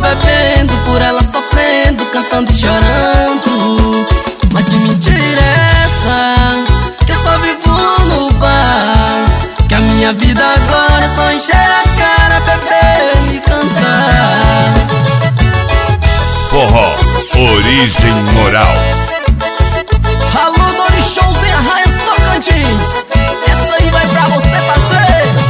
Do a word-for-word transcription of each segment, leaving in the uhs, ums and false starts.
bebendo, por ela sofrendo, cantando e chorando. Mas que mentira é essa? Que eu só vivo no bar, que a minha vida agora é só encher a cara, beber e cantar. Forró, origem moral. Alô, Dori Shows em Arraias Tocantins. Essa aí vai pra você, parceiro.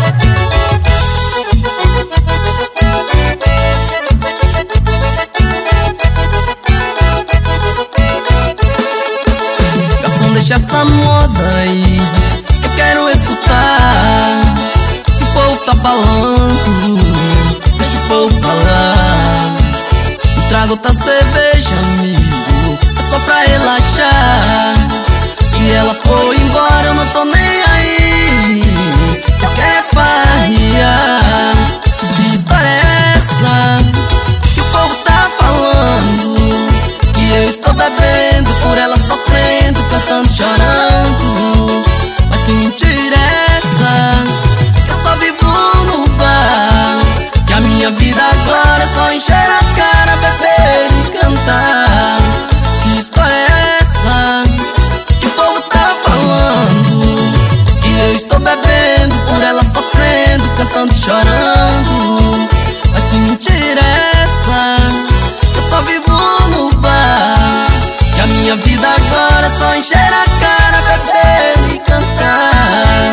Garçom, deixa essa moda aí, eu quero escutar. Se o povo tá falando, deixa o povo falar. Me traga outra cerveja, amigo, é só pra relaxar. Se ela for embora eu não tô nem aí, eu quero é farrear. Que história é essa que o povo tá falando? Que eu estou bebendo, por ela sofrendo, cantando, chorando. Mas que mentira é essa? Que eu só vivo no bar, que a minha vida agora é só encher a cara, beber e cantar. Que história é essa que o povo tá falando? Que eu estou bebendo, por ela sofrendo, cantando e chorando. Mas que mentira é essa? Que eu só vivo no bar, que a minha vida agora é só encher a cara, beber e cantar.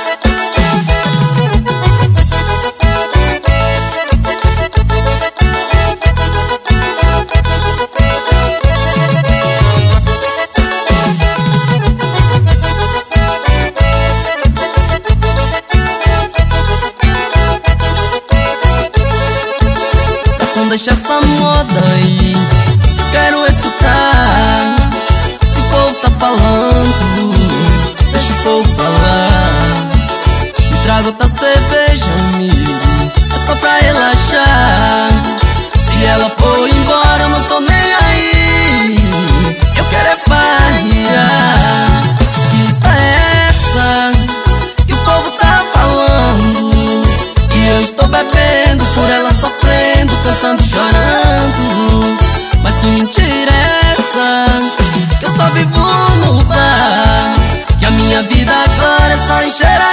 Garçom, deixa essa moda aí, quero escutar. Se o povo tá falando, deixa o povo falar. Me traga outra cerveja, amigo, é só pra relaxar. Se ela for embora eu não tô nem aí, eu quero é farrear. Que história é essa que o povo tá falando? Que eu estou bebendo, por ela sofrendo, cantando e chorando. Mas que mentira é essa? Que eu só vivo no bar, que a minha vida agora é só encher a